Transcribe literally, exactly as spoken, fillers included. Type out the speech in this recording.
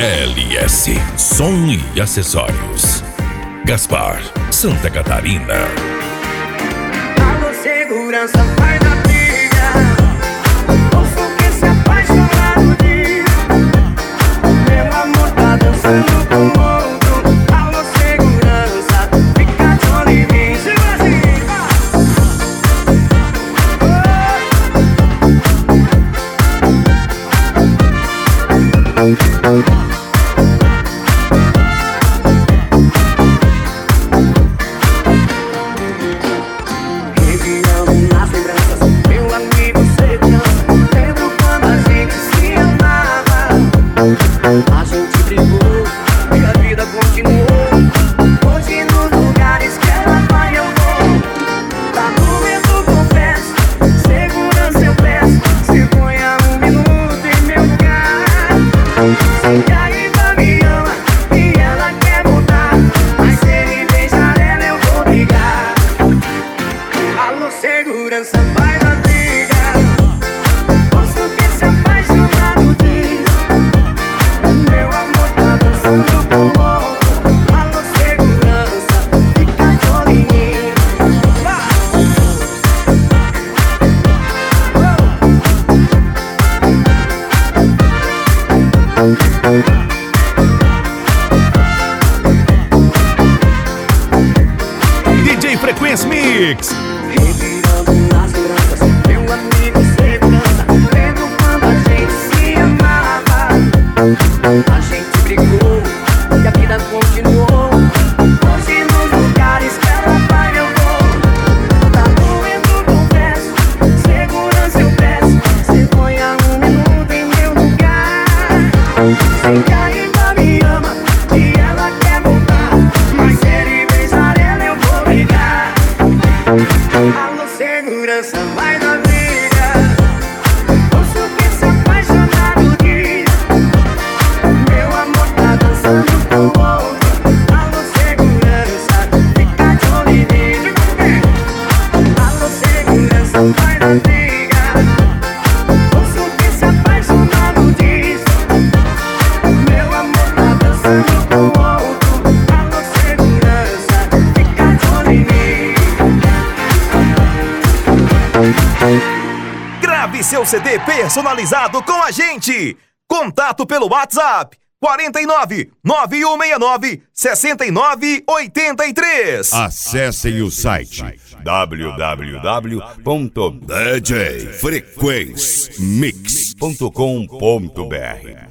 L S, som e acessórios. Gaspar, Santa Catarina. Alô, segurança, vai da briga. Ouço que se apaixonar diz. Meu amor tá dançando com outro. Alô, segurança, fica de olho em mim. Revirando nas lembranças, meu amigo segurança. Lembro quando a gente se amava. A gente brigou e a vida continuou. Hoje nos lugares que ela vai eu vou. Tá doendo, confesso. Segurança eu peço. Se ponha um minuto em meu lugar. Sei que ainda me ama e ela quer voltar, mas se ele beijar ela eu vou brigar. Alô, segurança, vai na briga. Ouço que se apaixonado diz. Meu amor tá dançando com outro. Alô, segurança, fica de olho em mim. D J Frequência Mix. Revirando nas lembranças, meu amigo segurança. Lembro quando a gente se amava. A gente brigou e a vida continuou. Hoje nos lugares que ela vai eu vou. Tá doendo, confesso. Segurança eu peço. Se ponha um minuto em meu lugar. Sei que ainda me ama e ela quer voltar, mas se ele beijar ela eu vou brigar. Alô, segurança, vai na briga. Ouço que se apaixonado diz. Meu amor tá dançando com outro. Alô, segurança, fica de olho em mim. Alô, segurança, vai na briga. Ouço que se apaixonado diz. Meu amor tá dançando com outro. Alô, segurança, fica de olho em mim. Grave seu C D personalizado com a gente. Contato pelo WhatsApp quarenta e nove, nove um seis nove, sessenta e nove oitenta e três. Acessem o site w w w ponto d j frequência mix ponto com ponto b r.